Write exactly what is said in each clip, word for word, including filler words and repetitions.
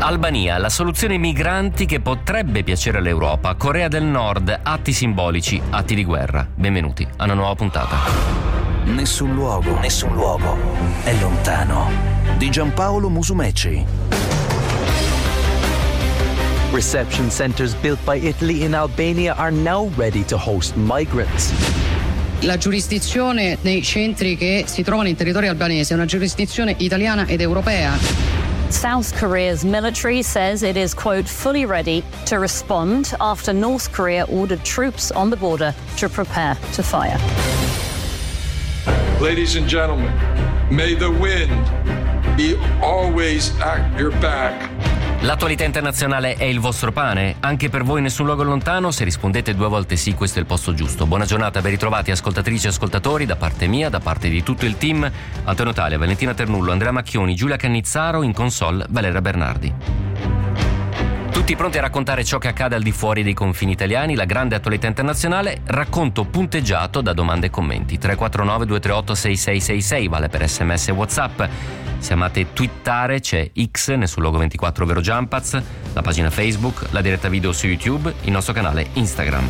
Albania, la soluzione migranti che potrebbe piacere all'Europa. Corea del Nord, atti simbolici, atti di guerra. Benvenuti a una nuova puntata. Nessun luogo, nessun luogo è lontano. Di Giampaolo Musumeci. Reception centers built by Italy in Albania are now ready to host migrants. La giurisdizione nei centri che si trovano in territorio albanese è una giurisdizione italiana ed europea. South Korea's military says it is, quote, fully ready to respond after North Korea ordered troops on the border to prepare to fire. Ladies and gentlemen, may the wind be always at your back. L'attualità internazionale è il vostro pane? Anche per voi nessun luogo lontano? Se rispondete due volte sì, questo è il posto giusto. Buona giornata, ben ritrovati ascoltatrici e ascoltatori, da parte mia, da parte di tutto il team. Antonio Talia, Valentina Ternullo, Andrea Macchioni, Giulia Cannizzaro, in console Valeria Bernardi. Tutti pronti a raccontare ciò che accade al di fuori dei confini italiani, la grande attualità internazionale, racconto punteggiato da domande e commenti. tre quattro nove due tre otto sei sei sei sei, vale per sms e WhatsApp. Se amate twittare c'è X, nessun logo ventiquattro, ovvero Jumpaz, la pagina Facebook, la diretta video su YouTube, il nostro canale Instagram.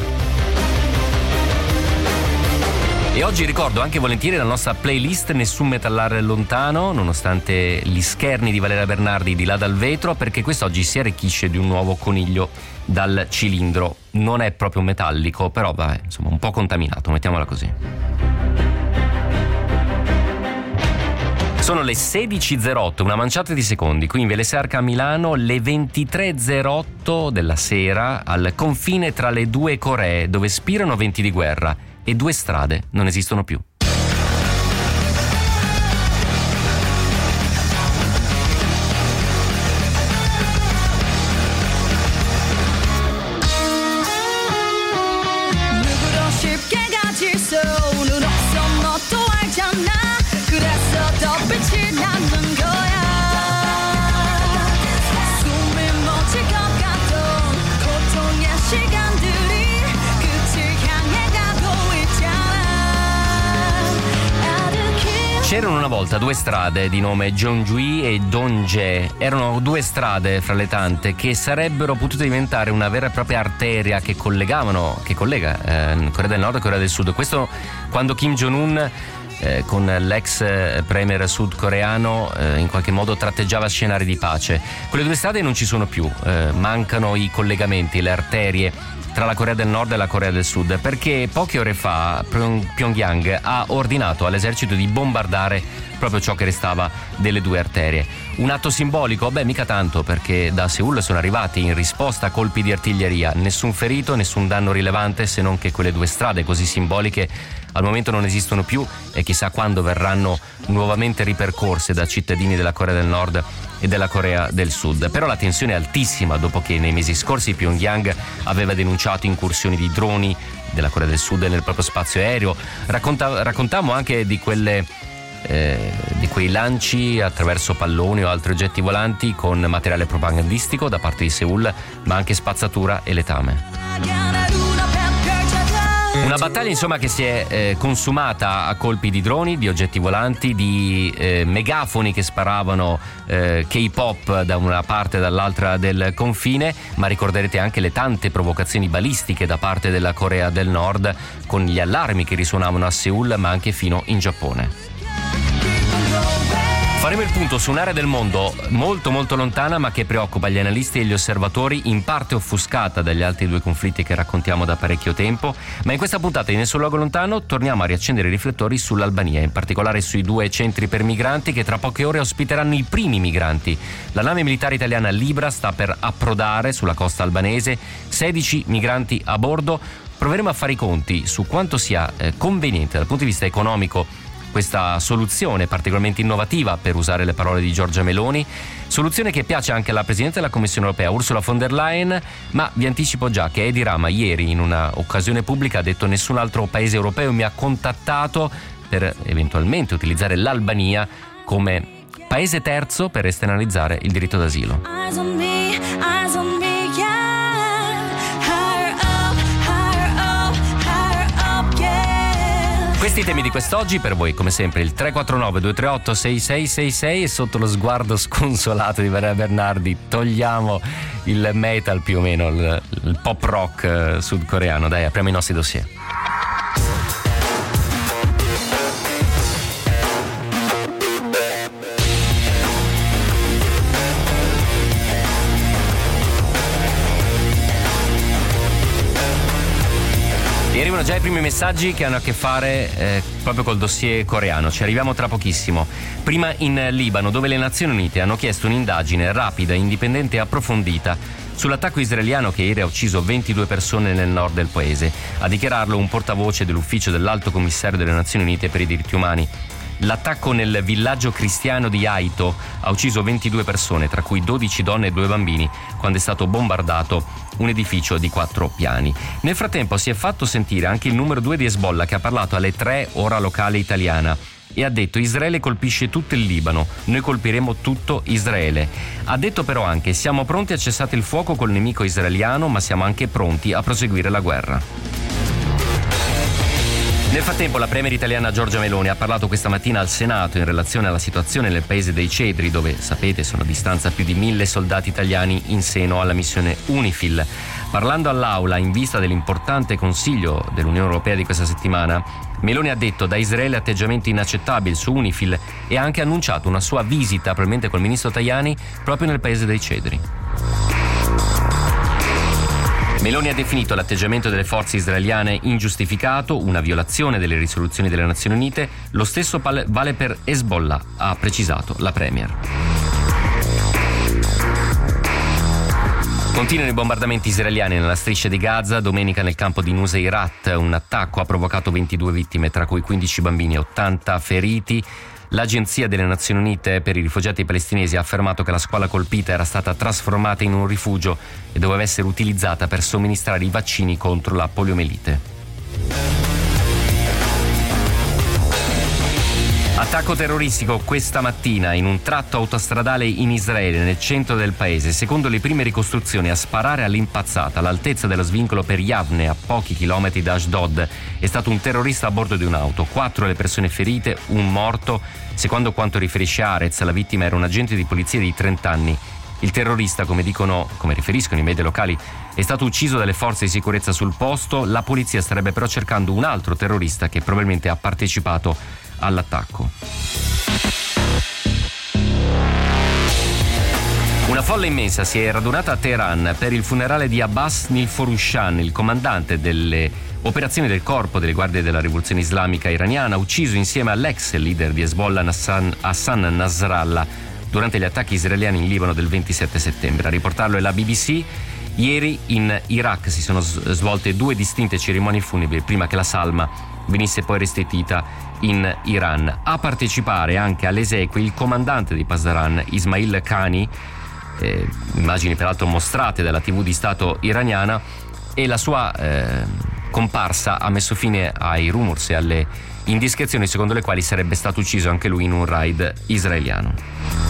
E oggi ricordo anche volentieri la nostra playlist Nessun metallare lontano, nonostante gli scherni di Valeria Bernardi di là dal vetro, perché quest'oggi si arricchisce di un nuovo coniglio dal cilindro. Non è proprio metallico, però vabbè, insomma un po' contaminato, mettiamola così. Sono le sedici e zero otto, una manciata di secondi, qui in Viale Sarca a Milano, le ventitré e zero otto della sera, al confine tra le due Coree, dove spirano venti di guerra e due strade non esistono più. C'erano una volta due strade di nome Jeonju e Donghae. Erano due strade fra le tante che sarebbero potute diventare una vera e propria arteria che collegavano, che collega eh, Corea del Nord e Corea del Sud. Questo quando Kim Jong-un eh, con l'ex premier sudcoreano eh, in qualche modo tratteggiava scenari di pace. Quelle due strade non ci sono più, eh, mancano i collegamenti, le arterie tra la Corea del Nord e la Corea del Sud, perché poche ore fa Pyongyang ha ordinato all'esercito di bombardare proprio ciò che restava delle due arterie. Un atto simbolico? Beh, mica tanto, perché da Seul sono arrivati in risposta colpi di artiglieria, nessun ferito, nessun danno rilevante, se non che quelle due strade così simboliche al momento non esistono più e chissà quando verranno nuovamente ripercorse da cittadini della Corea del Nord e della Corea del Sud. Però la tensione è altissima dopo che nei mesi scorsi Pyongyang aveva denunciato incursioni di droni della Corea del Sud nel proprio spazio aereo. Racconta, raccontammo anche di quelle eh, di quei lanci attraverso palloni o altri oggetti volanti con materiale propagandistico da parte di Seul, ma anche spazzatura e letame. Una battaglia insomma che si è eh, consumata a colpi di droni, di oggetti volanti, di eh, megafoni che sparavano eh, K-pop da una parte e dall'altra del confine, ma ricorderete anche le tante provocazioni balistiche da parte della Corea del Nord con gli allarmi che risuonavano a Seul ma anche fino in Giappone. Faremo il punto su un'area del mondo molto molto lontana ma che preoccupa gli analisti e gli osservatori, in parte offuscata dagli altri due conflitti che raccontiamo da parecchio tempo, ma in questa puntata di Nessun luogo lontano torniamo a riaccendere i riflettori sull'Albania, in particolare sui due centri per migranti che tra poche ore ospiteranno i primi migranti. La nave militare italiana Libra sta per approdare sulla costa albanese, sedici migranti a bordo. Proveremo a fare i conti su quanto sia eh, conveniente dal punto di vista economico questa soluzione particolarmente innovativa, per usare le parole di Giorgia Meloni, soluzione che piace anche alla Presidente della Commissione Europea Ursula von der Leyen, ma vi anticipo già che Edi Rama ieri in una occasione pubblica ha detto: nessun altro paese europeo mi ha contattato per eventualmente utilizzare l'Albania come paese terzo per esternalizzare il diritto d'asilo. Eyes on me, eyes on me, yeah. Higher up, higher up, higher up, yeah. Questi i temi di quest'oggi per voi, come sempre, il tre quattro nove due tre otto sei sei sei sei, e sotto lo sguardo sconsolato di Maria Bernardi togliamo il metal più o meno, il, il pop rock eh, sudcoreano. Dai, apriamo i nostri dossier. E arrivano già i primi messaggi che hanno a che fare eh, proprio col dossier coreano. Ci arriviamo tra pochissimo. Prima in Libano, dove le Nazioni Unite hanno chiesto un'indagine rapida, indipendente e approfondita sull'attacco israeliano che ieri ha ucciso ventidue persone nel nord del paese. A dichiararlo un portavoce dell'ufficio dell'Alto Commissario delle Nazioni Unite per i diritti umani. L'attacco nel villaggio cristiano di Haito ha ucciso ventidue persone, tra cui dodici donne e due bambini, quando è stato bombardato un edificio di quattro piani. Nel frattempo si è fatto sentire anche il numero due di Hezbollah, che ha parlato alle tre ora locale italiana e ha detto: Israele colpisce tutto il Libano, noi colpiremo tutto Israele. Ha detto però anche: siamo pronti a cessare il fuoco col nemico israeliano, ma siamo anche pronti a proseguire la guerra. Nel frattempo la premier italiana Giorgia Meloni ha parlato questa mattina al Senato in relazione alla situazione nel paese dei Cedri, dove, sapete, sono a distanza più di mille soldati italiani in seno alla missione UNIFIL. Parlando all'Aula in vista dell'importante Consiglio dell'Unione Europea di questa settimana, Meloni ha detto: da Israele atteggiamento inaccettabile su UNIFIL, e ha anche annunciato una sua visita, probabilmente col ministro Tajani, proprio nel paese dei Cedri. Meloni ha definito l'atteggiamento delle forze israeliane ingiustificato, una violazione delle risoluzioni delle Nazioni Unite. Lo stesso vale per Hezbollah, ha precisato la premier. Continuano i bombardamenti israeliani nella striscia di Gaza. Domenica nel campo di Nuseirat un attacco ha provocato ventidue vittime, tra cui quindici bambini e ottanta feriti. L'Agenzia delle Nazioni Unite per i rifugiati palestinesi ha affermato che la scuola colpita era stata trasformata in un rifugio e doveva essere utilizzata per somministrare i vaccini contro la poliomelite. Attacco terroristico questa mattina in un tratto autostradale in Israele, nel centro del paese. Secondo le prime ricostruzioni, a sparare all'impazzata all'altezza dello svincolo per Yavne, a pochi chilometri da Ashdod, è stato un terrorista a bordo di un'auto. Quattro le persone ferite, un morto. Secondo quanto riferisce Haaretz, la vittima era un agente di polizia di trenta anni. Il terrorista, come dicono, come riferiscono i media locali, è stato ucciso dalle forze di sicurezza sul posto. La polizia starebbe però cercando un altro terrorista che probabilmente ha partecipato all'attacco. Una folla immensa si è radunata a Teheran per il funerale di Abbas Nilforushan, il comandante delle operazioni del corpo delle guardie della rivoluzione islamica iraniana, ucciso insieme all'ex leader di Hezbollah Hassan, Hassan Nasrallah durante gli attacchi israeliani in Libano del ventisette settembre. A riportarlo è la B B C. Ieri in Iraq si sono svolte due distinte cerimonie funebri prima che la salma venisse poi restituita in Iran. A partecipare anche alle esequie il comandante di Pasdaran, Ismail Khani, eh, immagini peraltro mostrate dalla tivù di Stato iraniana, e la sua eh, comparsa ha messo fine ai rumors e alle indiscrezioni secondo le quali sarebbe stato ucciso anche lui in un raid israeliano.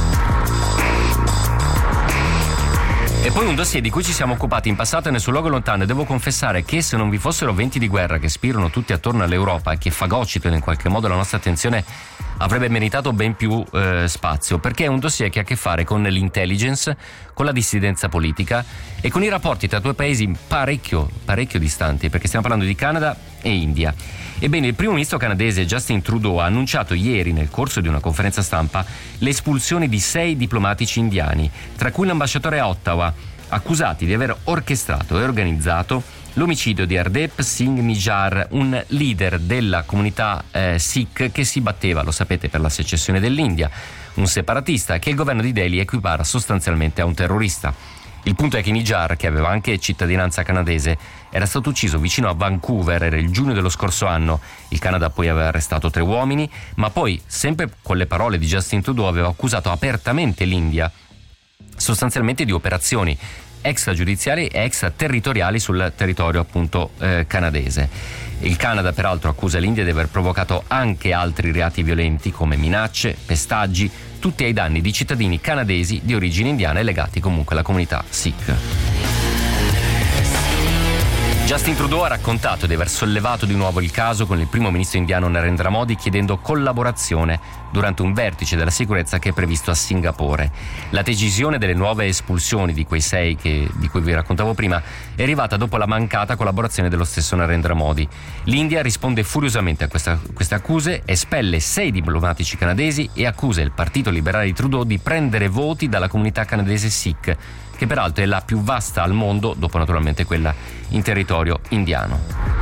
E poi un dossier di cui ci siamo occupati in passato e nel suo luogo lontano, e devo confessare che se non vi fossero venti di guerra che spirano tutti attorno all'Europa e che fagocitano in qualche modo la nostra attenzione, avrebbe meritato ben più eh, spazio, perché è un dossier che ha a che fare con l'intelligence, con la dissidenza politica e con i rapporti tra due paesi parecchio, parecchio distanti, perché stiamo parlando di Canada e India. Ebbene, il primo ministro canadese Justin Trudeau ha annunciato ieri, nel corso di una conferenza stampa, l'espulsione di sei diplomatici indiani, tra cui l'ambasciatore a Ottawa, accusati di aver orchestrato e organizzato l'omicidio di Hardeep Singh Nijjar, un leader della comunità eh, Sikh che si batteva, lo sapete, per la secessione dell'India, un separatista che il governo di Delhi equipara sostanzialmente a un terrorista. Il punto è che Nijjar, che aveva anche cittadinanza canadese, era stato ucciso vicino a Vancouver, era il giugno dello scorso anno. Il Canada poi aveva arrestato tre uomini, ma poi, sempre con le parole di Justin Trudeau, aveva accusato apertamente l'India sostanzialmente di operazioni extragiudiziali e extraterritoriali sul territorio appunto eh, canadese. Il Canada peraltro accusa l'India di aver provocato anche altri reati violenti come minacce, pestaggi, tutti ai danni di cittadini canadesi di origine indiana e legati comunque alla comunità Sikh. Justin Trudeau ha raccontato di aver sollevato di nuovo il caso con il primo ministro indiano Narendra Modi, chiedendo collaborazione durante un vertice della sicurezza che è previsto a Singapore. La decisione delle nuove espulsioni di quei sei che, di cui vi raccontavo prima è arrivata dopo la mancata collaborazione dello stesso Narendra Modi. L'India risponde furiosamente a questa, queste accuse, espelle sei diplomatici canadesi e accusa il partito liberale di Trudeau di prendere voti dalla comunità canadese Sikh, che peraltro è la più vasta al mondo, dopo naturalmente quella in territorio indiano.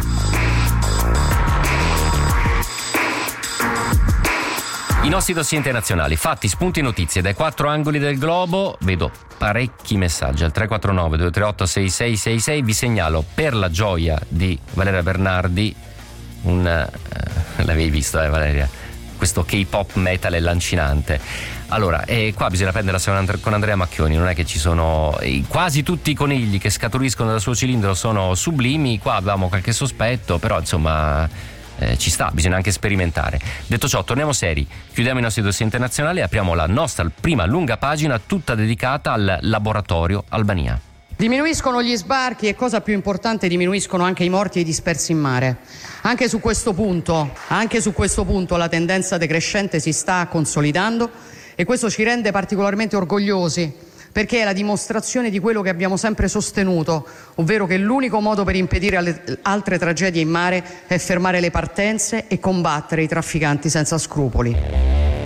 I nostri dossier internazionali, fatti, spunti, notizie dai quattro angoli del globo. Vedo parecchi messaggi al tre quattro nove due tre otto sei sei sei sei. Vi segnalo, per la gioia di Valeria Bernardi, un eh, l'avevi visto eh Valeria, questo K-pop metal è lancinante. Allora, e qua bisogna prenderla con Andrea Macchioni, non è che ci sono quasi tutti i conigli che scaturiscono dal suo cilindro sono sublimi. Qua avevamo qualche sospetto, però insomma eh, ci sta, bisogna anche sperimentare. Detto ciò, torniamo seri, chiudiamo i nostri dossier internazionali e apriamo la nostra prima lunga pagina tutta dedicata al laboratorio Albania. Diminuiscono gli sbarchi e, cosa più importante, diminuiscono anche i morti e i dispersi in mare. Anche su questo punto, anche su questo punto la tendenza decrescente si sta consolidando e questo ci rende particolarmente orgogliosi, perché è la dimostrazione di quello che abbiamo sempre sostenuto, ovvero che l'unico modo per impedire alle altre tragedie in mare è fermare le partenze e combattere i trafficanti senza scrupoli.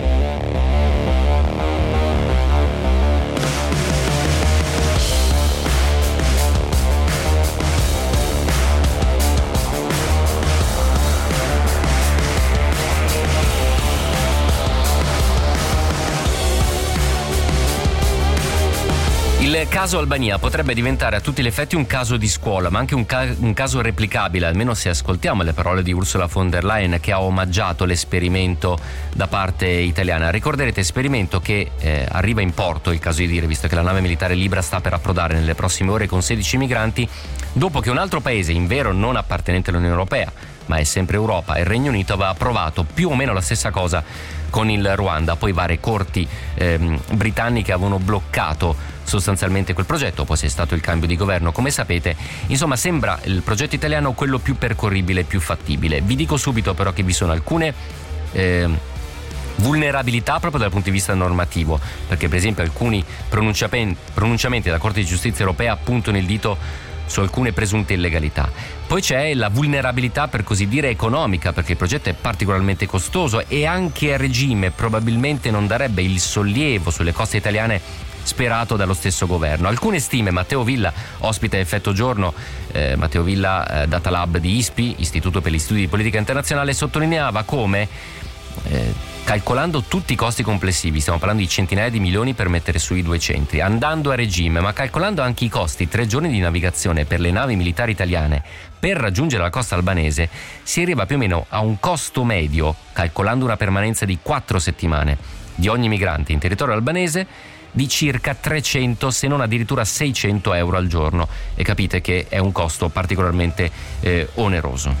Il caso Albania potrebbe diventare a tutti gli effetti un caso di scuola, ma anche un, ca- un caso replicabile, almeno se ascoltiamo le parole di Ursula von der Leyen, che ha omaggiato l'esperimento da parte italiana. Ricorderete, esperimento che eh, arriva in porto, il caso di dire, visto che la nave militare Libra sta per approdare nelle prossime ore con sedici migranti, dopo che un altro paese, in vero non appartenente all'Unione Europea, ma è sempre Europa, il Regno Unito, aveva approvato più o meno la stessa cosa con il Ruanda. Poi varie corti ehm, britanniche avevano bloccato sostanzialmente quel progetto, poi c'è stato il cambio di governo, come sapete. Insomma, sembra il progetto italiano quello più percorribile, più fattibile. Vi dico subito però che vi sono alcune eh, vulnerabilità proprio dal punto di vista normativo, perché per esempio alcuni pronunciamenti, pronunciamenti della Corte di Giustizia europea puntano il dito su alcune presunte illegalità. Poi c'è la vulnerabilità, per così dire, economica, perché il progetto è particolarmente costoso e anche a regime probabilmente non darebbe il sollievo sulle coste italiane sperato dallo stesso governo. Alcune stime, Matteo Villa, ospite a Effetto Giorno, eh, Matteo Villa, eh, Data Lab di I S P I, Istituto per gli Studi di Politica Internazionale, sottolineava come eh, calcolando tutti i costi complessivi, stiamo parlando di centinaia di milioni per mettere su i due centri, andando a regime, ma calcolando anche i costi tre giorni di navigazione per le navi militari italiane per raggiungere la costa albanese, si arriva più o meno a un costo medio, calcolando una permanenza di quattro settimane di ogni migrante in territorio albanese, di circa trecento, se non addirittura seicento euro al giorno, e capite che è un costo particolarmente eh, oneroso.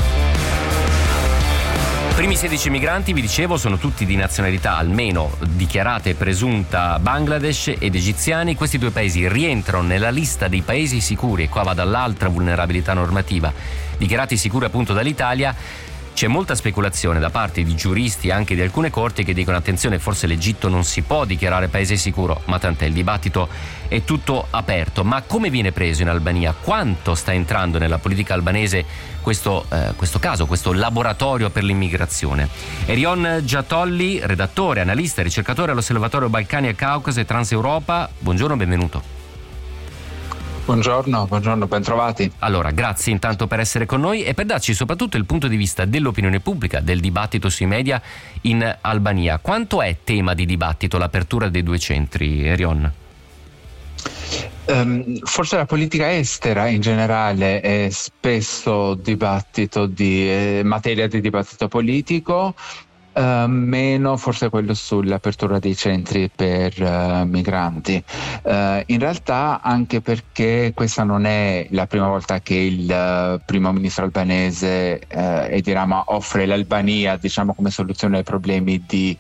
Primi sedici migranti, vi dicevo, sono tutti di nazionalità almeno dichiarata e presunta Bangladesh ed egiziani. Questi due paesi rientrano nella lista dei paesi sicuri, e qua va dall'altra vulnerabilità normativa, dichiarati sicuri appunto dall'Italia. C'è molta speculazione da parte di giuristi e anche di alcune corti che dicono: attenzione, forse l'Egitto non si può dichiarare paese sicuro, ma tant'è, il dibattito è tutto aperto. Ma come viene preso in Albania? Quanto sta entrando nella politica albanese questo, eh, questo caso, questo laboratorio per l'immigrazione? Erion Giatolli, redattore, analista e ricercatore all'Osservatorio Balcani e Caucaso e Transeuropa, buongiorno, benvenuto. Buongiorno, buongiorno, ben trovati. Allora, grazie intanto per essere con noi e per darci soprattutto il punto di vista dell'opinione pubblica, del dibattito sui media in Albania. Quanto è tema di dibattito l'apertura dei due centri, Erion? Um, forse la politica estera in generale è spesso dibattito di eh, materia di dibattito politico. Uh, meno forse quello sull'apertura dei centri per uh, migranti. Uh, in realtà anche perché questa non è la prima volta che il uh, primo ministro albanese uh, Edi Rama offre l'Albania, diciamo, come soluzione ai problemi di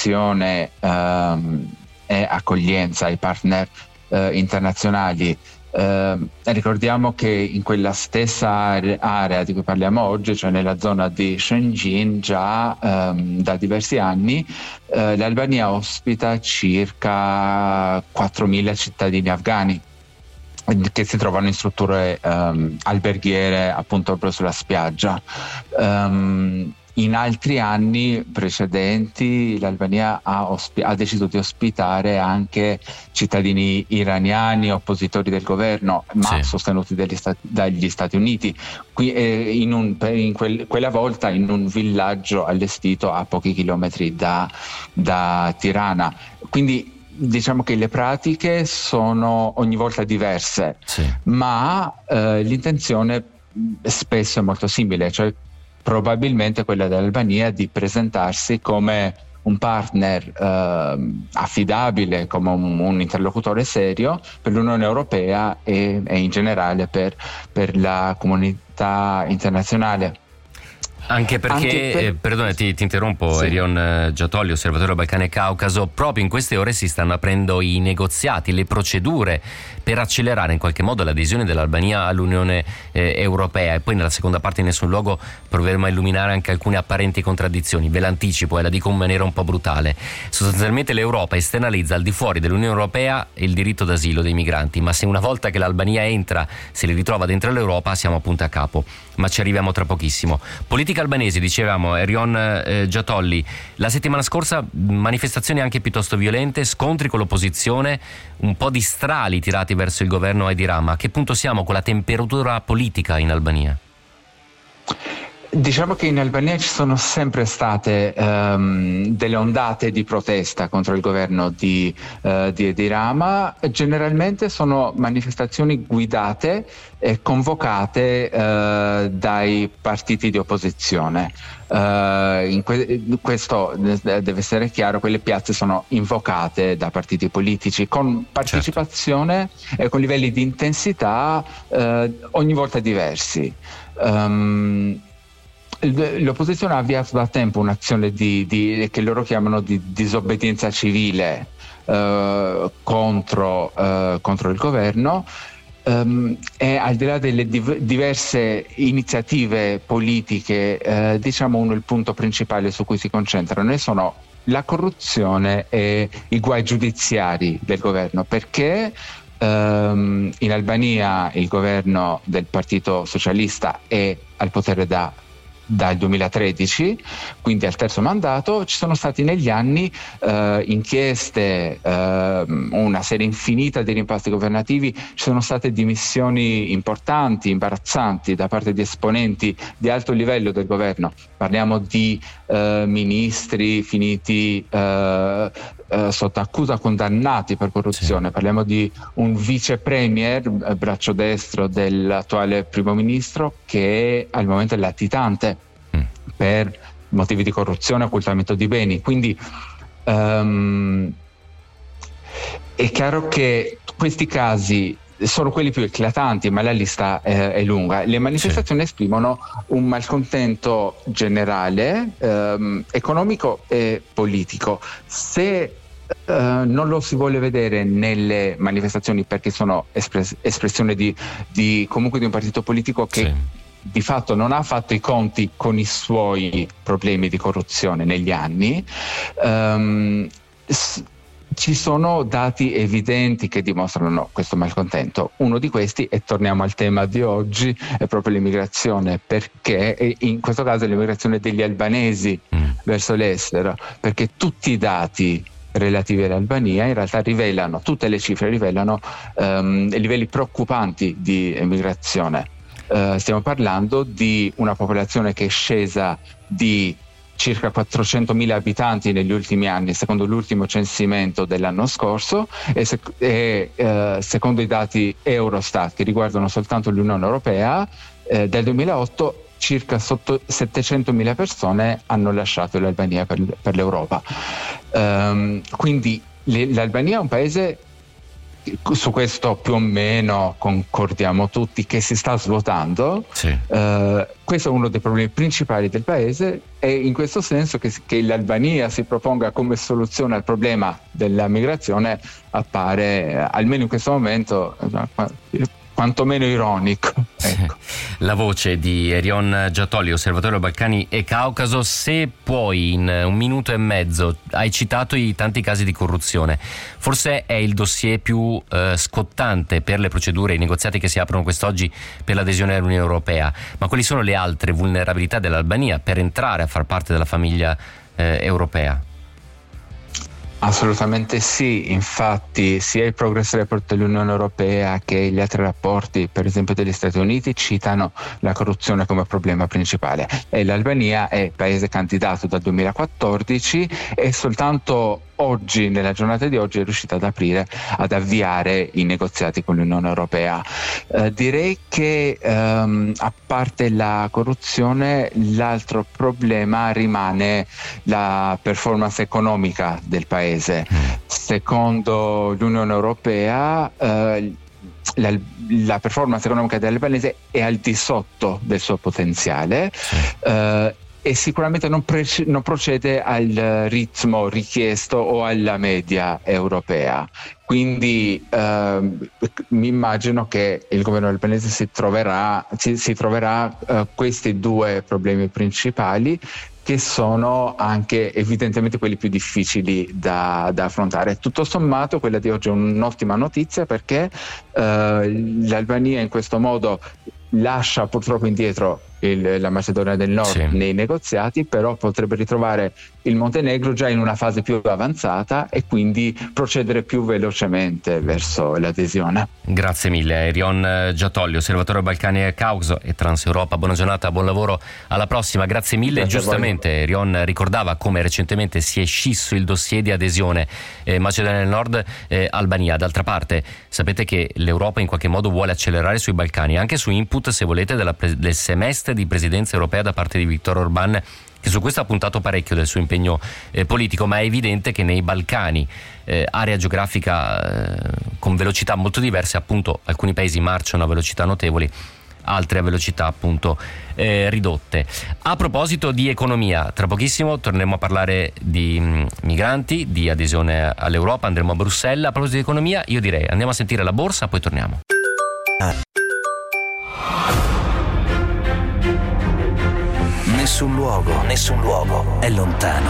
migrazione um, e accoglienza ai partner uh, internazionali. Eh, ricordiamo che in quella stessa area di cui parliamo oggi, cioè nella zona di Shenzhen, già ehm, da diversi anni eh, l'Albania ospita circa quattromila cittadini afghani che si trovano in strutture um, alberghiere appunto proprio sulla spiaggia. Um, in altri anni precedenti l'Albania ha, ospi- ha deciso di ospitare anche cittadini iraniani, oppositori del governo, ma sì. sostenuti dagli, sta- dagli Stati Uniti. Qui, eh, in un, in quel, quella volta in un villaggio allestito a pochi chilometri da, da Tirana. Quindi diciamo che le pratiche sono ogni volta diverse, sì. ma eh, l'intenzione spesso è molto simile, cioè probabilmente quella dell'Albania di presentarsi come un partner eh, affidabile, come un, un interlocutore serio per l'Unione Europea e, e in generale per, per la comunità internazionale. Anche perché, Anche per... eh, perdona ti, ti interrompo, sì. Erion Giatolli, osservatore Balcani e Caucaso, proprio in queste ore si stanno aprendo i negoziati, le procedure per accelerare in qualche modo l'adesione dell'Albania all'Unione eh, Europea, e poi nella seconda parte in nessun luogo proveremo a illuminare anche alcune apparenti contraddizioni. Ve l'anticipo e la dico in maniera un po' brutale: sostanzialmente l'Europa esternalizza al di fuori dell'Unione Europea il diritto d'asilo dei migranti, ma se una volta che l'Albania entra se li ritrova dentro l'Europa siamo appunto a capo, ma ci arriviamo tra pochissimo. Politica albanese, dicevamo, Erion eh, Giatolli, la settimana scorsa manifestazioni anche piuttosto violente, scontri con l'opposizione, un po' di strali tirati verso il governo Edi Rama. A che punto siamo con la temperatura politica in Albania? Diciamo che in Albania ci sono sempre state um, delle ondate di protesta contro il governo di, uh, di Edi Rama. Generalmente sono manifestazioni guidate e convocate uh, dai partiti di opposizione. Uh, in que- questo deve essere chiaro, quelle piazze sono invocate da partiti politici con partecipazione certo. e con livelli di intensità uh, ogni volta diversi. Um, L'opposizione ha avviato da tempo un'azione di, di, che loro chiamano di disobbedienza civile eh, contro, eh, contro il governo um, e al di là delle div- diverse iniziative politiche, eh, diciamo uno il punto principale su cui si concentrano e sono la corruzione e i guai giudiziari del governo, perché um, in Albania il governo del Partito Socialista è al potere da dal duemilatredici, quindi al terzo mandato. Ci sono stati negli anni eh, inchieste, eh, una serie infinita di rimpasti governativi, ci sono state dimissioni importanti, imbarazzanti da parte di esponenti di alto livello del governo. Parliamo di eh, ministri finiti eh, eh, sotto accusa, condannati per corruzione. Sì. Parliamo di un vice premier, braccio destro dell'attuale primo ministro, che al momento è latitante mm. per motivi di corruzione e occultamento di beni. Quindi um, è chiaro che questi casi sono quelli più eclatanti, ma la lista eh, è lunga. Le manifestazioni sì. esprimono un malcontento generale, ehm, economico e politico. Se eh, non lo si vuole vedere nelle manifestazioni perché sono espres- espressione di, di comunque di un partito politico che sì. di fatto non ha fatto i conti con i suoi problemi di corruzione negli anni, ehm, s- ci sono dati evidenti che dimostrano questo malcontento. Uno di questi, e torniamo al tema di oggi, è proprio l'immigrazione, perché in questo caso è l'immigrazione degli albanesi mm. verso l'estero, perché tutti i dati relativi all'Albania in realtà rivelano, tutte le cifre rivelano um, livelli preoccupanti di emigrazione. Uh, stiamo parlando di una popolazione che è scesa di circa quattrocentomila abitanti negli ultimi anni, secondo l'ultimo censimento dell'anno scorso, e, sec- e eh, secondo i dati Eurostat che riguardano soltanto l'Unione Europea, eh, dal duemilaotto circa sotto settecentomila persone hanno lasciato l'Albania per, per l'Europa. Um, quindi le, l'Albania è un paese su questo più o meno concordiamo tutti che si sta svuotando. Sì. Uh, questo è uno dei problemi principali del paese, e in questo senso che, che l'Albania si proponga come soluzione al problema della migrazione appare, almeno in questo momento, quantomeno ironico. Ecco. La voce di Erion Giatoli, osservatore Balcani e Caucaso. Se puoi, in un minuto e mezzo, hai citato i tanti casi di corruzione, forse è il dossier più eh, scottante per le procedure e i negoziati che si aprono quest'oggi per l'adesione all'Unione Europea, ma quali sono le altre vulnerabilità dell'Albania per entrare a far parte della famiglia eh, europea? Assolutamente sì, infatti sia il Progress Report dell'Unione Europea che gli altri rapporti, per esempio degli Stati Uniti, citano la corruzione come problema principale, e l'Albania è paese candidato dal duemilaquattordici e soltanto oggi, nella giornata di oggi, è riuscita ad aprire, ad avviare i negoziati con l'Unione Europea. Eh, direi che ehm, a parte la corruzione, l'altro problema rimane la performance economica del paese. Secondo l'Unione Europea eh, La, la performance economica dell'Albanese è al di sotto del suo potenziale eh, e sicuramente non, pre- non procede al ritmo richiesto o alla media europea. Quindi eh, mi immagino che il governo albanese si troverà, si, si troverà eh, questi due problemi principali, che sono anche evidentemente quelli più difficili da, da affrontare. Tutto sommato quella di oggi è un'ottima notizia, perché eh, l'Albania in questo modo lascia purtroppo indietro il, la Macedonia del Nord sì. nei negoziati, però potrebbe ritrovare il Montenegro già in una fase più avanzata e quindi procedere più velocemente verso l'adesione. Grazie mille Erion Giatoli, osservatore Balcani e Caucaso e Transeuropa. Buona giornata, buon lavoro, alla prossima. Grazie mille. Grazie. Giustamente Erion ricordava come recentemente si è scisso il dossier di adesione eh, Macedonia del Nord eh, Albania. D'altra parte sapete che l'Europa in qualche modo vuole accelerare sui Balcani, anche su input, se volete, della, del semestre di presidenza europea da parte di Viktor Orban, che su questo ha puntato parecchio del suo impegno eh, politico, ma è evidente che nei Balcani, eh, area geografica eh, con velocità molto diverse, appunto alcuni paesi marciano a velocità notevoli, altre a velocità appunto eh, ridotte. A proposito di economia, tra pochissimo torneremo a parlare di mh, migranti, di adesione all'Europa, andremo a Bruxelles. A proposito di economia, io direi andiamo a sentire la borsa, poi torniamo. Nessun luogo, nessun luogo è lontano.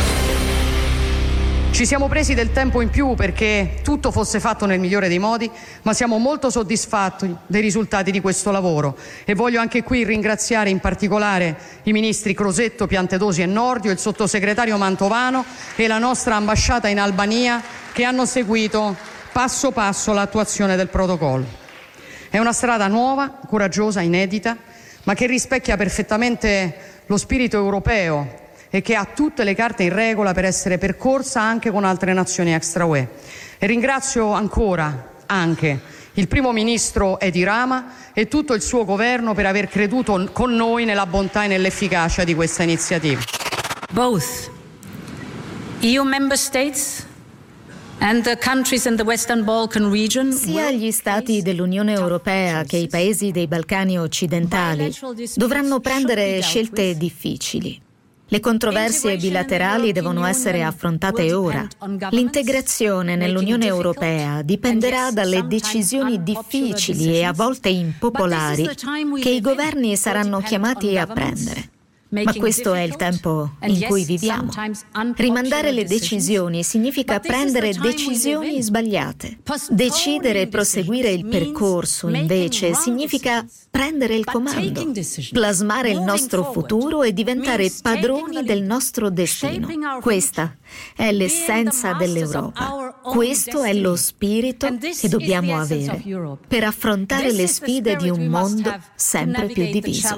Ci siamo presi del tempo in più perché tutto fosse fatto nel migliore dei modi, ma siamo molto soddisfatti dei risultati di questo lavoro e voglio anche qui ringraziare in particolare i ministri Crosetto, Piantedosi e Nordio, il sottosegretario Mantovano e la nostra ambasciata in Albania, che hanno seguito passo passo l'attuazione del protocollo. È una strada nuova, coraggiosa, inedita, ma che rispecchia perfettamente lo spirito europeo e che ha tutte le carte in regola per essere percorsa anche con altre nazioni extra U E. E ringrazio ancora anche il primo ministro Edi Rama e tutto il suo governo per aver creduto con noi nella bontà e nell'efficacia di questa iniziativa. Both E U member states and the countries in the Western Balkan region. Sia gli stati dell'Unione Europea che i paesi dei Balcani occidentali dovranno prendere scelte difficili. Le controversie bilaterali devono essere affrontate ora. L'integrazione nell'Unione Europea dipenderà dalle decisioni difficili e a volte impopolari che i governi saranno chiamati a prendere. Ma questo è il tempo in cui viviamo. Rimandare le decisioni significa prendere decisioni sbagliate. Decidere e proseguire il percorso, invece, significa prendere il comando, plasmare il nostro futuro e diventare padroni del nostro destino. Questa è l'essenza dell'Europa. Questo è lo spirito che dobbiamo avere per affrontare le sfide di un mondo sempre più diviso.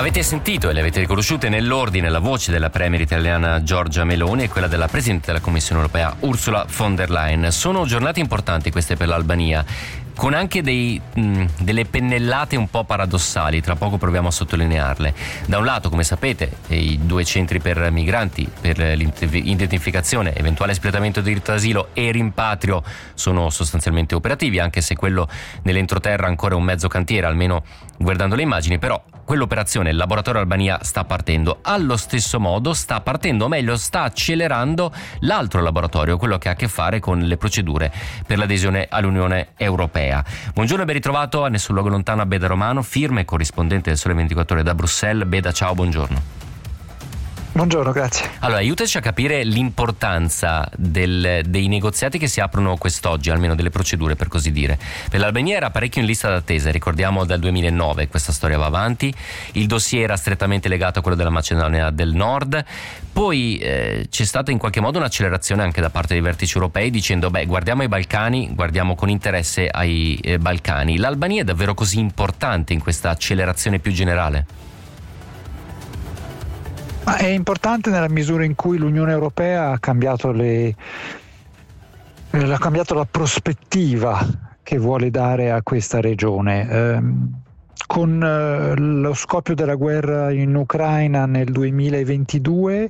Avete sentito e le avete riconosciute nell'ordine la voce della premier italiana Giorgia Meloni e quella della presidente della Commissione europea Ursula von der Leyen. Sono giornate importanti queste per l'Albania, con anche dei, mh, delle pennellate un po' paradossali, tra poco proviamo a sottolinearle. Da un lato, come sapete, i due centri per migranti per l'identificazione, eventuale espletamento di diritto d'asilo e rimpatrio sono sostanzialmente operativi, anche se quello nell'entroterra ancora è un mezzo cantiere, almeno guardando le immagini, però quell'operazione, il laboratorio Albania, sta partendo. Allo stesso modo sta partendo, o meglio sta accelerando l'altro laboratorio, quello che ha a che fare con le procedure per l'adesione all'Unione Europea. Buongiorno e ben ritrovato a Nessun Luogo Lontano a Beda Romano, firma e corrispondente del Sole ventiquattro Ore da Bruxelles. Beda, ciao, buongiorno. Buongiorno, grazie. Allora, aiutaci a capire l'importanza del, dei negoziati che si aprono quest'oggi, almeno delle procedure per così dire. Per l'Albania era parecchio in lista d'attesa, ricordiamo dal duemilanove, questa storia va avanti, il dossier era strettamente legato a quello della Macedonia del Nord, poi eh, c'è stata in qualche modo un'accelerazione anche da parte dei vertici europei dicendo beh, guardiamo i Balcani, guardiamo con interesse ai eh, Balcani. L'Albania è davvero così importante in questa accelerazione più generale? Ma è importante nella misura in cui l'Unione Europea ha cambiato, le, eh, ha cambiato la prospettiva che vuole dare a questa regione. Eh, con eh, lo scoppio della guerra in Ucraina nel duemilaventidue,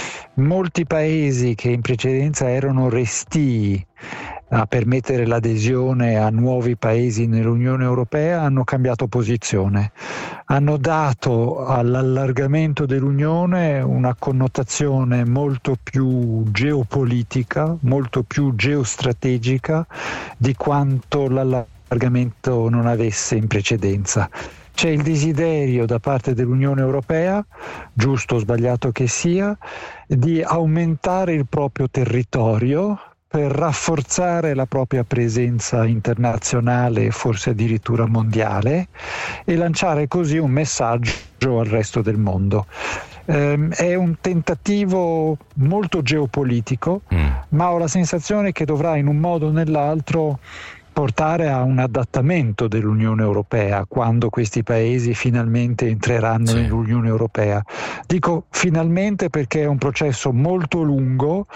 molti paesi che in precedenza erano restii a permettere l'adesione a nuovi paesi nell'Unione Europea hanno cambiato posizione, hanno dato all'allargamento dell'Unione una connotazione molto più geopolitica, molto più geostrategica di quanto l'allargamento non avesse in precedenza. C'è il desiderio da parte dell'Unione Europea, giusto o sbagliato che sia, di aumentare il proprio territorio per rafforzare la propria presenza internazionale, forse addirittura mondiale, e lanciare così un messaggio al resto del mondo. Eh, è un tentativo molto geopolitico, mm. ma ho la sensazione che dovrà in un modo o nell'altro portare a un adattamento dell'Unione Europea quando questi paesi finalmente entreranno sì. nell'Unione Europea. Dico finalmente perché è un processo molto lungo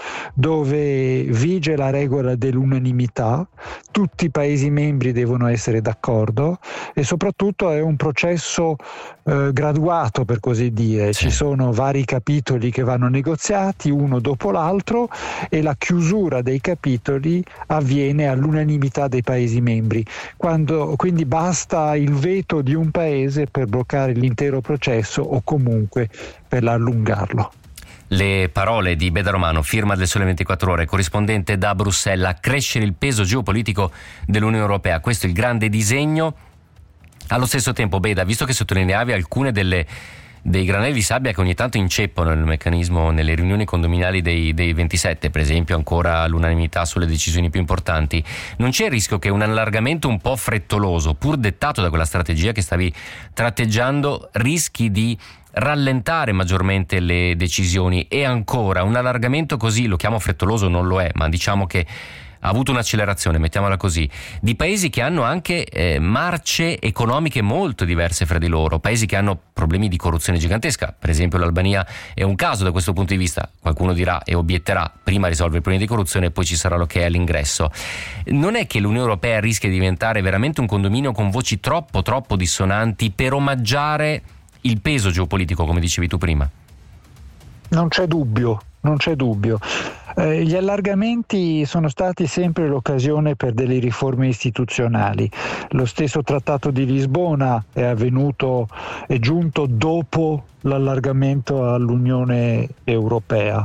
dove vige la regola dell'unanimità, tutti i paesi membri devono essere d'accordo e soprattutto è un processo eh, graduato, per così dire. Sì. Ci sono vari capitoli che vanno negoziati uno dopo l'altro e la chiusura dei capitoli avviene all'unanimità dei paesi membri, quando quindi basta il veto di un paese per bloccare l'intero processo o comunque per allungarlo. Le parole di Beda Romano, firma del Sole ventiquattro Ore, corrispondente da Bruxelles. A crescere il peso geopolitico dell'Unione Europea, questo è il grande disegno. Allo stesso tempo, Beda, visto che sottolineavi alcune delle dei granelli di sabbia che ogni tanto inceppano nel meccanismo nelle riunioni condominiali dei, dei ventisette, per esempio ancora l'unanimità sulle decisioni più importanti, non c'è il rischio che un allargamento un po' frettoloso, pur dettato da quella strategia che stavi tratteggiando, rischi di rallentare maggiormente le decisioni? E ancora, un allargamento così, lo chiamo frettoloso, non lo è, ma diciamo che ha avuto un'accelerazione, mettiamola così, di paesi che hanno anche eh, marce economiche molto diverse fra di loro, paesi che hanno problemi di corruzione gigantesca. Per esempio l'Albania è un caso da questo punto di vista. Qualcuno dirà e obietterà: prima risolve i problemi di corruzione e poi ci sarà l'ok all'ingresso. Non è che l'Unione Europea rischia di diventare veramente un condominio con voci troppo troppo dissonanti per omaggiare il peso geopolitico, come dicevi tu prima? Non c'è dubbio, non c'è dubbio. Eh, gli allargamenti sono stati sempre l'occasione per delle riforme istituzionali. Lo stesso Trattato di Lisbona è avvenuto, è giunto dopo l'allargamento all'Unione Europea.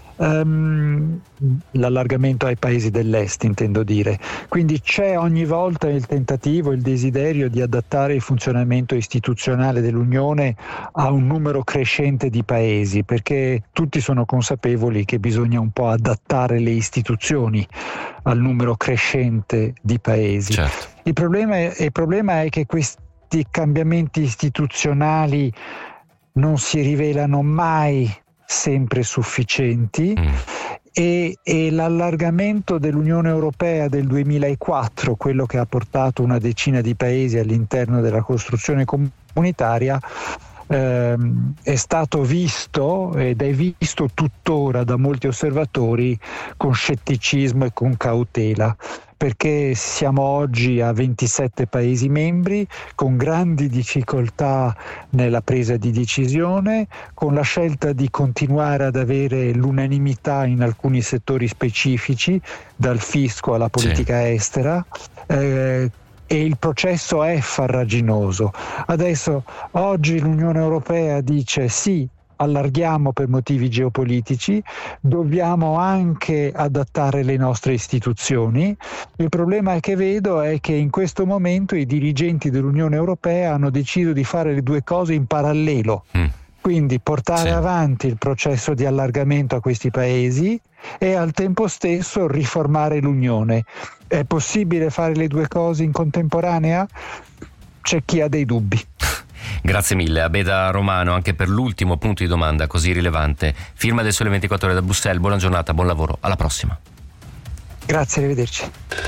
Um, l'allargamento ai paesi dell'est, intendo dire. Quindi c'è ogni volta il tentativo, il desiderio di adattare il funzionamento istituzionale dell'Unione a un numero crescente di paesi, perché tutti sono consapevoli che bisogna un po' adattare le istituzioni al numero crescente di paesi. Certo. Il problema è, il problema è che questi cambiamenti istituzionali non si rivelano mai sempre sufficienti mm. e, e l'allargamento dell'Unione Europea del duemilaquattro, quello che ha portato una decina di paesi all'interno della costruzione comunitaria, ehm, è stato visto ed è visto tuttora da molti osservatori con scetticismo e con cautela, perché siamo oggi a ventisette Paesi membri con grandi difficoltà nella presa di decisione, con la scelta di continuare ad avere l'unanimità in alcuni settori specifici, dal fisco alla politica sì. estera, eh, e il processo è farraginoso. Adesso, oggi l'Unione Europea dice sì, allarghiamo per motivi geopolitici, dobbiamo anche adattare le nostre istituzioni. Il problema che vedo è che in questo momento i dirigenti dell'Unione Europea hanno deciso di fare le due cose in parallelo. Mm. Quindi portare sì. avanti il processo di allargamento a questi paesi e al tempo stesso riformare l'Unione. È possibile fare le due cose in contemporanea? C'è chi ha dei dubbi. Grazie mille a Beda Romano anche per l'ultimo punto di domanda così rilevante. Firma del Sole ventiquattro Ore da Bruxelles, buona giornata, buon lavoro, alla prossima. Grazie, arrivederci.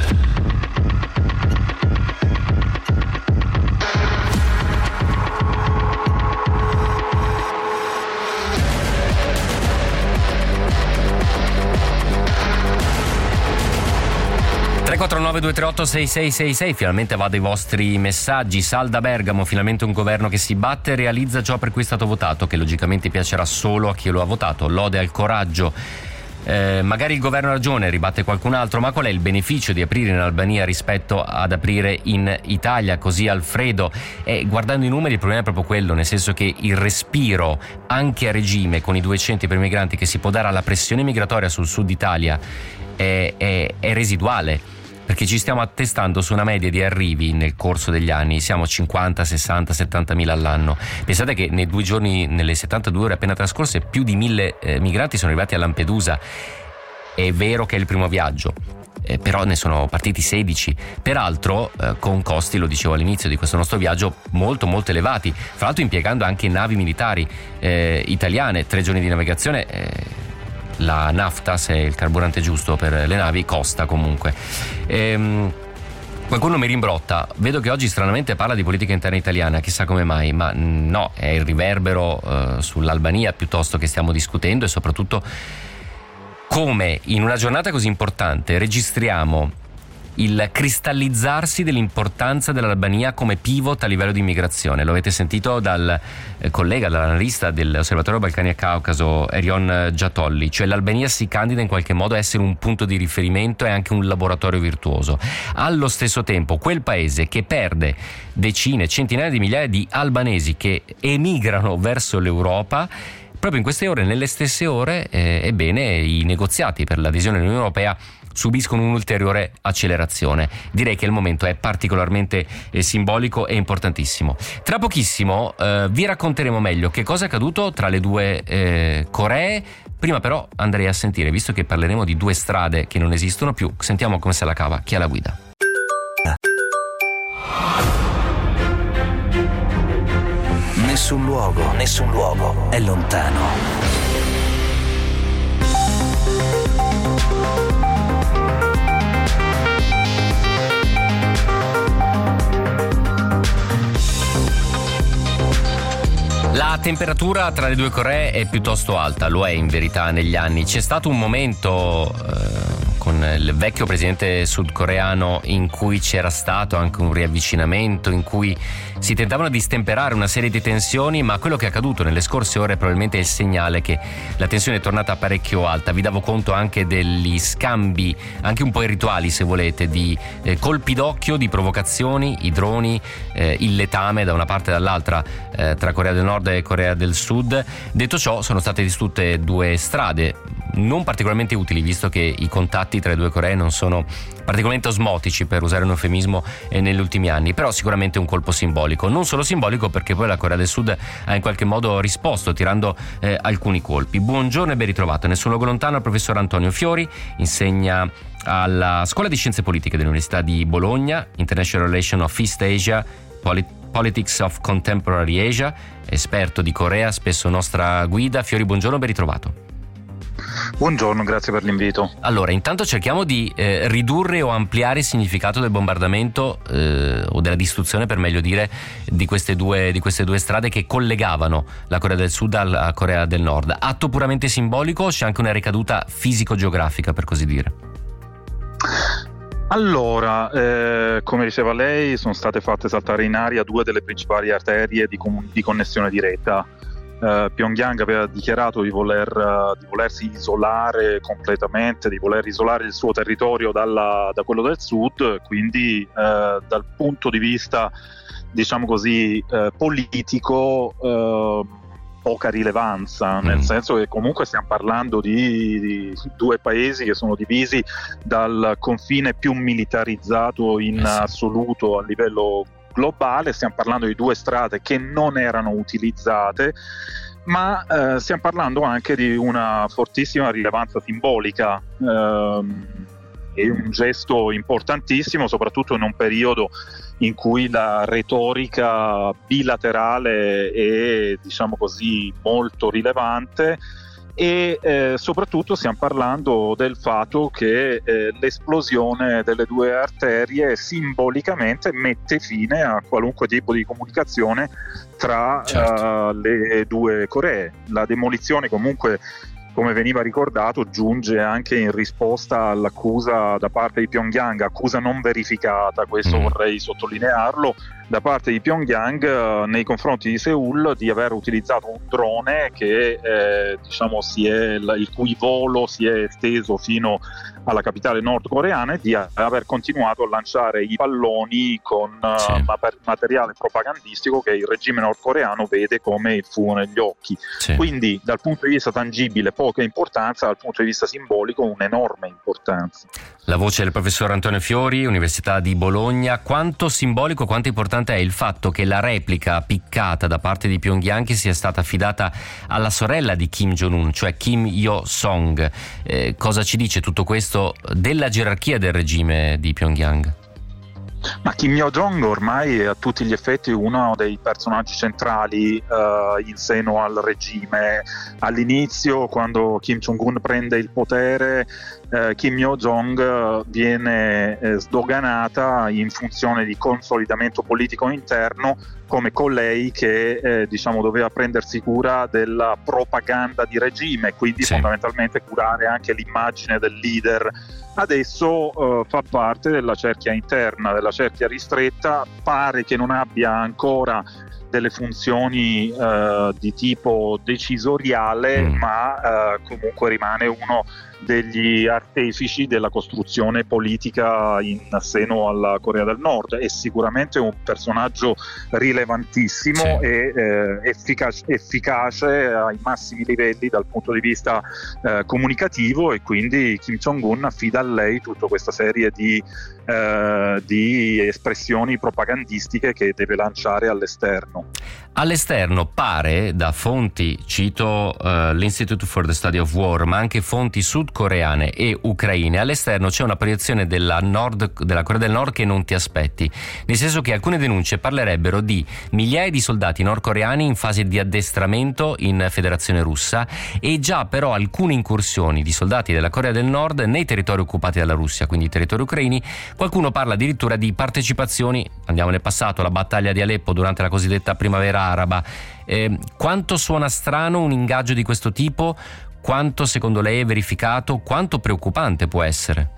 tre quattro nove due tre otto sei sei sei sei, finalmente vado ai vostri messaggi. Salda Bergamo, finalmente un governo che si batte e realizza ciò per cui è stato votato, che logicamente piacerà solo a chi lo ha votato. Lode al coraggio. Eh, magari il governo ha ragione, ribatte qualcun altro, ma qual è il beneficio di aprire in Albania rispetto ad aprire in Italia? Così Alfredo. E guardando i numeri il problema è proprio quello, nel senso che il respiro anche a regime con i due centri per migranti che si può dare alla pressione migratoria sul sud Italia è, è, è residuale, perché ci stiamo attestando su una media di arrivi nel corso degli anni, siamo cinquanta, sessanta, settanta mila all'anno. Pensate che nei due giorni, nelle settantadue ore appena trascorse, più di mille eh, migranti sono arrivati a Lampedusa. È vero che è il primo viaggio, eh, però ne sono partiti sedici, peraltro eh, con costi, lo dicevo all'inizio di questo nostro viaggio, molto molto elevati, fra l'altro impiegando anche navi militari eh, italiane. Tre giorni di navigazione, eh, la nafta, se è il carburante giusto per le navi, costa comunque. Ehm, qualcuno mi rimbrotta, vedo che oggi stranamente parla di politica interna italiana, chissà come mai, ma no, è il riverbero eh, sull'Albania piuttosto che stiamo discutendo, e soprattutto come in una giornata così importante registriamo il cristallizzarsi dell'importanza dell'Albania come pivot a livello di immigrazione. Lo avete sentito dal eh, collega, dall'analista dell'Osservatorio Balcani e Caucaso, Erion Giatolli, cioè l'Albania si candida in qualche modo a essere un punto di riferimento e anche un laboratorio virtuoso. Allo stesso tempo quel paese che perde decine, centinaia di migliaia di albanesi che emigrano verso l'Europa, proprio in queste ore, nelle stesse ore, eh, ebbene, i negoziati per l'adesione all'Unione Europea subiscono un'ulteriore accelerazione. Direi che il momento è particolarmente eh, simbolico e importantissimo. Tra pochissimo eh, vi racconteremo meglio che cosa è accaduto tra le due eh, Coree. Prima però andrei a sentire, visto che parleremo di due strade che non esistono più, sentiamo come se la cava chi ha la guida. Nessun luogo, nessun luogo è lontano. La temperatura tra le due Coree è piuttosto alta, lo è in verità negli anni. C'è stato un momento eh, con il vecchio presidente sudcoreano in cui c'era stato anche un riavvicinamento, in cui si tentavano di stemperare una serie di tensioni, ma quello che è accaduto nelle scorse ore probabilmente è il segnale che la tensione è tornata parecchio alta. Vi davo conto anche degli scambi, anche un po' irrituali se volete, di eh, colpi d'occhio, di provocazioni, i droni, eh, il letame da una parte e dall'altra eh, tra Corea del Nord e Corea del Sud. Detto ciò, sono state distrutte due strade non particolarmente utili, visto che i contatti tra le due Coree non sono particolarmente osmotici, per usare un eufemismo, eh, negli ultimi anni, però sicuramente un colpo simbolico. Non solo simbolico, perché poi la Corea del Sud ha in qualche modo risposto tirando eh, alcuni colpi. Buongiorno e ben ritrovato. Nessun luogo lontano al professor Antonio Fiori, insegna alla Scuola di Scienze Politiche dell'Università di Bologna, International Relations of East Asia, Polit- Politics of Contemporary Asia, esperto di Corea, spesso nostra guida. Fiori, buongiorno, ben ritrovato. Buongiorno, grazie per l'invito. Allora, intanto cerchiamo di eh, ridurre o ampliare il significato del bombardamento eh, o della distruzione, per meglio dire, di queste due di queste due strade che collegavano la Corea del Sud alla Corea del Nord. Atto puramente simbolico o c'è anche una ricaduta fisico-geografica, per così dire? Allora, eh, come diceva lei, sono state fatte saltare in aria due delle principali arterie di, com- di connessione diretta. Uh, Pyongyang aveva dichiarato di, voler, uh, di volersi isolare completamente, di voler isolare il suo territorio dalla, da quello del sud, quindi uh, dal punto di vista, diciamo così, uh, politico, uh, poca rilevanza, nel senso che comunque stiamo parlando di, di due paesi che sono divisi dal confine più militarizzato in assoluto a livello globale. Stiamo parlando di due strade che non erano utilizzate, ma eh, stiamo parlando anche di una fortissima rilevanza simbolica. Ehm, è un gesto importantissimo, soprattutto in un periodo in cui la retorica bilaterale è, diciamo così, molto rilevante. E eh, soprattutto stiamo parlando del fatto che eh, l'esplosione delle due arterie simbolicamente mette fine a qualunque tipo di comunicazione tra certo. uh, le due Coree. La demolizione, comunque, come veniva ricordato, giunge anche in risposta all'accusa da parte di Pyongyang, accusa non verificata, questo mm. vorrei sottolinearlo, da parte di Pyongyang eh, nei confronti di Seoul, di aver utilizzato un drone che eh, diciamo si è, il cui volo si è esteso fino alla capitale nordcoreana, e di aver continuato a lanciare i palloni con sì. uh, materiale propagandistico che il regime nordcoreano vede come il fumo negli occhi. Sì. Quindi dal punto di vista tangibile poca importanza, dal punto di vista simbolico un'enorme importanza. La voce del professor Antonio Fiori, Università di Bologna. Quanto simbolico, quanto importante è il fatto che la replica piccata da parte di Pyongyang sia stata affidata alla sorella di Kim Jong-un, cioè Kim Yo-song. Eh, cosa ci dice tutto questo della gerarchia del regime di Pyongyang? Ma Kim Yo-jong ormai è a tutti gli effetti uno dei personaggi centrali uh, in seno al regime. All'inizio, quando Kim Jong-un prende il potere, uh, Kim Yo-jong viene eh, sdoganata in funzione di consolidamento politico interno come colei che eh, diciamo doveva prendersi cura della propaganda di regime, quindi sì. fondamentalmente curare anche l'immagine del leader. Adesso uh, fa parte della cerchia interna, della cerchia ristretta, pare che non abbia ancora delle funzioni uh, di tipo decisoriale, mm. ma uh, comunque rimane uno degli artefici della costruzione politica in seno alla Corea del Nord. È sicuramente un personaggio rilevantissimo sì. e eh, efficace, efficace ai massimi livelli dal punto di vista eh, comunicativo, e quindi Kim Jong-un affida a lei tutta questa serie di, eh, di espressioni propagandistiche che deve lanciare all'esterno. All'esterno pare, da fonti, cito uh, l'Institute for the Study of War, ma anche fonti sudcoreane e ucraine, all'esterno c'è una proiezione della, Nord, della Corea del Nord che non ti aspetti, nel senso che alcune denunce parlerebbero di migliaia di soldati nordcoreani in fase di addestramento in Federazione Russa, e già però alcune incursioni di soldati della Corea del Nord nei territori occupati dalla Russia, quindi i territori ucraini. Qualcuno parla addirittura di partecipazioni, andiamo nel passato, alla battaglia di Aleppo durante la cosiddetta primavera araba. Eh, quanto suona strano un ingaggio di questo tipo? Quanto secondo lei è verificato? Quanto preoccupante può essere?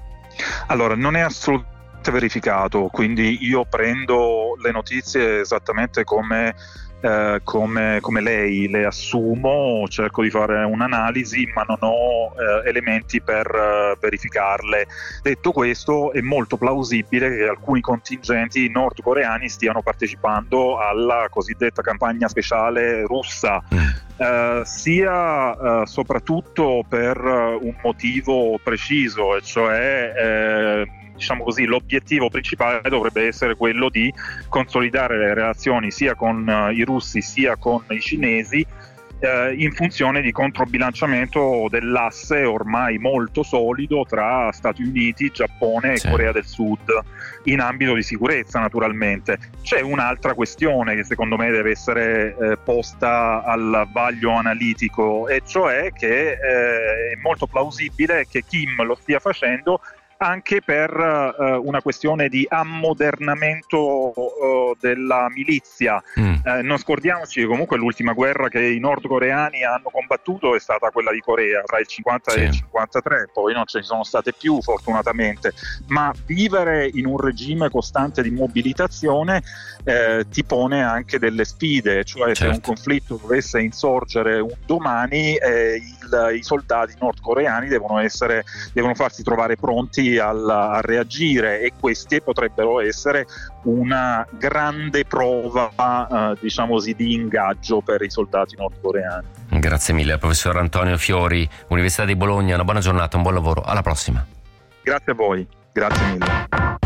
Allora, non è assolutamente verificato, quindi io prendo le notizie esattamente come Eh, come, come lei le assumo, cerco di fare un'analisi, ma non ho eh, elementi per eh, verificarle. Detto questo, è molto plausibile che alcuni contingenti nordcoreani stiano partecipando alla cosiddetta campagna speciale russa, mm. eh, sia eh, soprattutto per un motivo preciso, e cioè eh, diciamo così, l'obiettivo principale dovrebbe essere quello di consolidare le relazioni sia con uh, i russi sia con i cinesi, eh, in funzione di controbilanciamento dell'asse ormai molto solido tra Stati Uniti, Giappone e sì. Corea del Sud, in ambito di sicurezza naturalmente. C'è un'altra questione che secondo me deve essere eh, posta al vaglio analitico, e cioè che eh, è molto plausibile che Kim lo stia facendo anche per uh, una questione di ammodernamento uh, della milizia. Mm. Eh, non scordiamoci che comunque l'ultima guerra che i nordcoreani hanno combattuto è stata quella di Corea tra il cinquanta sì. e il cinquantatré, poi non ce ne sono state più fortunatamente, ma vivere in un regime costante di mobilitazione eh, ti pone anche delle sfide, cioè certo. se un conflitto dovesse insorgere un domani eh, il, i soldati nordcoreani devono essere devono farsi trovare pronti Al, a reagire, e queste potrebbero essere una grande prova eh, diciamo così di ingaggio per i soldati nordcoreani. Grazie mille al professor Antonio Fiori, Università di Bologna, una buona giornata, un buon lavoro, alla prossima. Grazie a voi, grazie mille.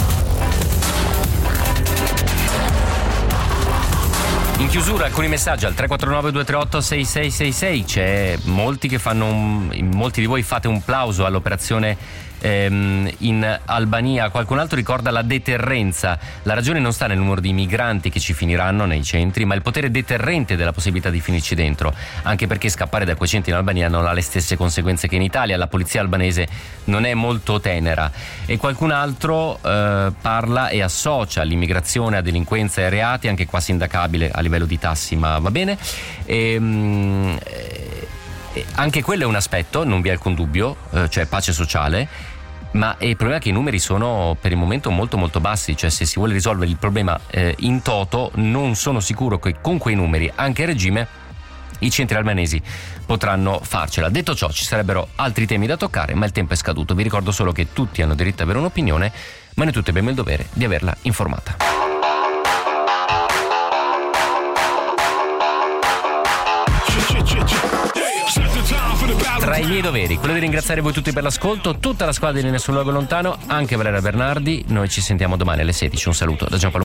In chiusura alcuni messaggi al tre quattro nove due tre otto sei sei sei sei. C'è molti che fanno un, molti di voi fate un plauso all'operazione ehm, in Albania. Qualcun altro ricorda la deterrenza. La ragione non sta nel numero di migranti che ci finiranno nei centri, ma il potere deterrente della possibilità di finirci dentro, anche perché scappare da quei centri in Albania non ha le stesse conseguenze che in Italia. La polizia albanese non è molto tenera. E qualcun altro eh, parla e associa l'immigrazione a delinquenza e reati, anche qua sindacabile a livello di tassi, ma va bene. E, mh, eh, anche quello è un aspetto, non vi è alcun dubbio, eh, cioè pace sociale, ma il problema è che i numeri sono per il momento molto molto bassi, cioè se si vuole risolvere il problema eh, in toto, non sono sicuro che con quei numeri, anche a regime, i centri albanesi potranno farcela. Detto ciò, ci sarebbero altri temi da toccare, ma il tempo è scaduto. Vi ricordo solo che tutti hanno diritto ad avere un'opinione, ma noi tutti abbiamo il dovere di averla informata. Tra i miei doveri, quello di ringraziare voi tutti per l'ascolto, tutta la squadra di Nessun Luogo Lontano, anche Valeria Bernardi. Noi ci sentiamo domani alle sedici. Un saluto da Giampaolo.